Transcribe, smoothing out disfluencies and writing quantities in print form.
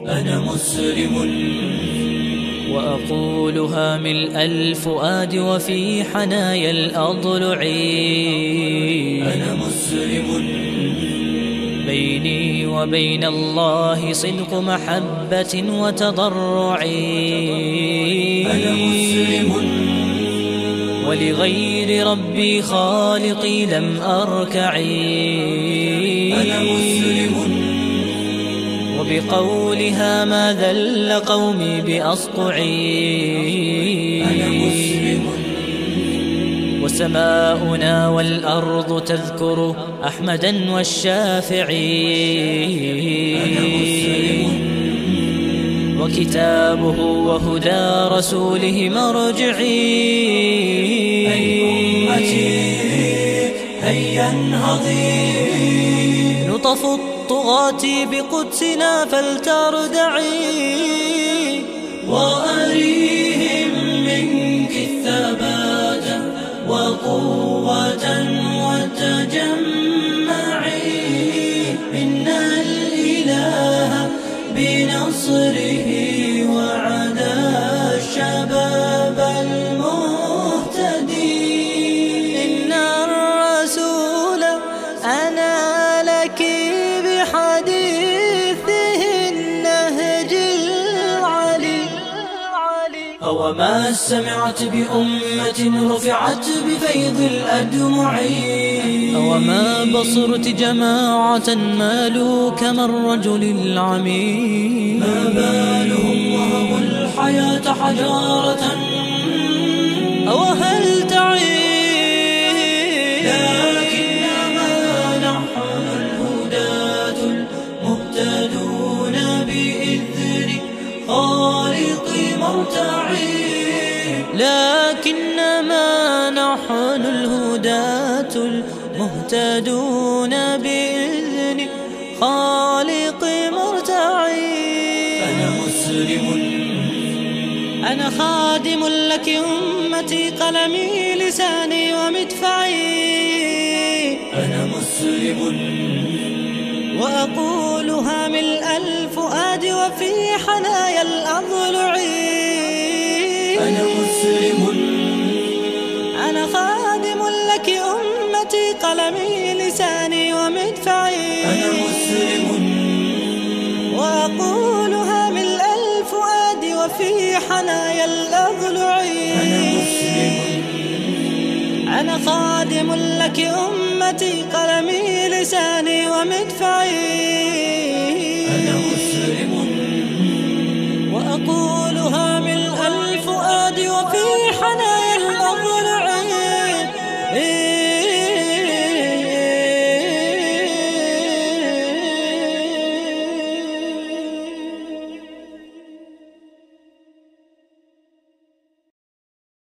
أنا مسلم، وأقولها ملء الفؤاد وفي حنايا الأضلع. أنا مسلم، بيني وبين الله صدق محبة وتضرع. أنا مسلم، ولغير ربي خالقي لم أركع. أنا مسلم، وبقولها ما ذل قومي بأصطعي. أنا مسلم، وسماؤنا والأرض تذكر أحمدا والشافعي. أنا مسلم، وكتابه وهدى رسوله مرجعي. أي أمتي هيا انهضي، نطف الطغاة بقدسنا فلتردعي. وأريهم منك الثبات وقوة وتجمعي. إن الإله بنصره وعدا الشباب المهتدي. إن الرسول أنا لك بحديثه النهج العلي. أوما سمعت بأمة رفعت بفيض الأدمع، أوما بصرت جماعة مالوا كما الرجل العميق. ما بالهم وهبوا الحياة حجارة، أوهل تعي. لكنما نحن الهداة المهتدون بإذن خالق مرتعي. لكنما نحن الهداة المهتدون بإذن خالق مرتعي. أنا مسلم، أنا خادم لك أمتي قلمي لساني ومدفعي. أنا مسلم، وأقولها ملء الفؤاد وفي حنايا الأضلع. أنا مسلم، أنا خادم لك أمتي قلمي لساني ومدفعي. أنا مسلم، وأقولها ملء الفؤاد وفي حنايا الأضلع. أنا مسلم، أنا خادم لك أمتي قلمي لساني ومدفعي. أنا مسلم، وأقول